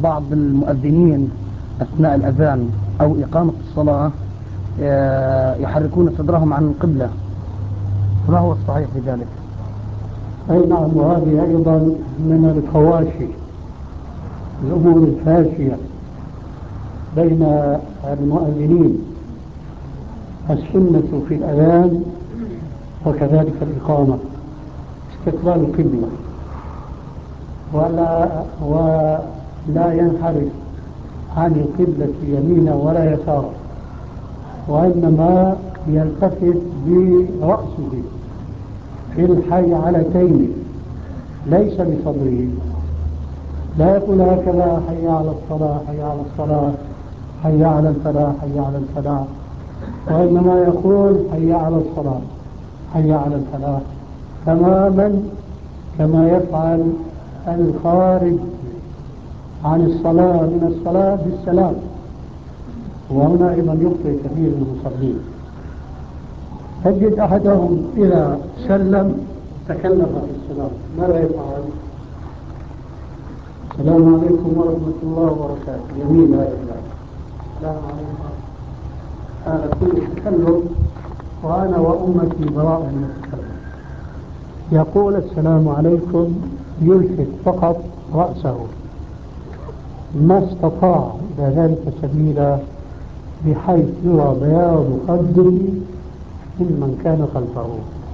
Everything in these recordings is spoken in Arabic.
بعض المؤذنين أثناء الأذان أو إقامة الصلاة يحركون صدرهم عن القبلة، ما هو الصحيح في ذلك؟ أي نعم، وهذه أيضا من الفواشي، الأمور الفاشية بين المؤذنين. السنة في الأذان وكذلك الإقامة استقبال القبلة، ولا ينحرف عن القبلة يمينا ولا يسارا، وإنما يلتفت برأسه في الحيعلتين ليس بصدره. لا يقول هكذا: حي على الصلاة، حي على الصلاة، حي على الفلاح، حي على الفلاح، وإنما يقول حي على الصلاة، حي على الفلاح، تماما كما يفعل الخارج عن الصلاة من الصلاة بالسلام. وهنا أيضا يخطئ كثير من المصلين، تجد أحدهم إذا سلم تكلم في السلام، ماذا يفعل؟ السلام عليكم ورحمة الله وبركاته، يمين لا يفعل السلام عليكم، هذا كله تكلم، وأنا وأمتي براء من التكلم. يقول السلام عليكم، يلفت فقط رأسه، ما استطاع إلى ذلك سبيلا بحيث يرى بياض خده ممن كان خلفه.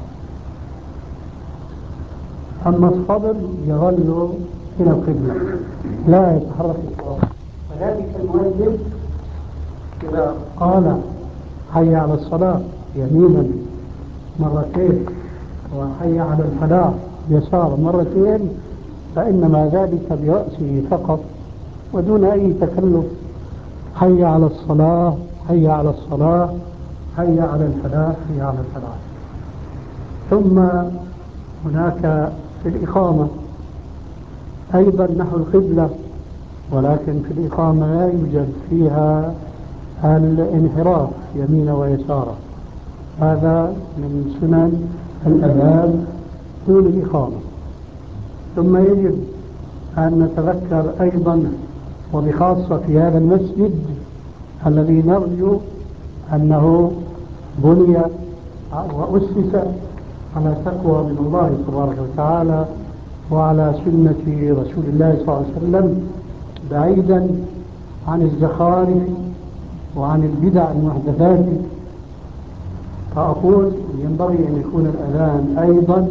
أما الصدر يظل إلى القبلة لا يتحرك الصوت. وذلك المؤذن إذا قال حي على الصلاة يمينا مرتين وحي على الفلاح يسار مرتين، فإنما ذلك برأسه فقط ودون أي تكلف. حي على الصلاة، حي على الصلاة، حي على الفلاح، حي على الفلاح. ثم هناك في الإقامة أيضا نحو القبلة، ولكن في الإقامة لا يوجد فيها الانحراف يمين ويسارا، هذا من سنن الأذان طول الإقامة. ثم يجب أن نتذكر أيضا، وبخاصة في هذا المسجد الذي نرجو أنه بني وأسس على تقوى من الله تبارك وتعالى وعلى سنة رسول الله صلى الله عليه وسلم، بعيدا عن الزخارف وعن البدع المحدثات. فأقول ينبغي أن يكون الأذان أيضا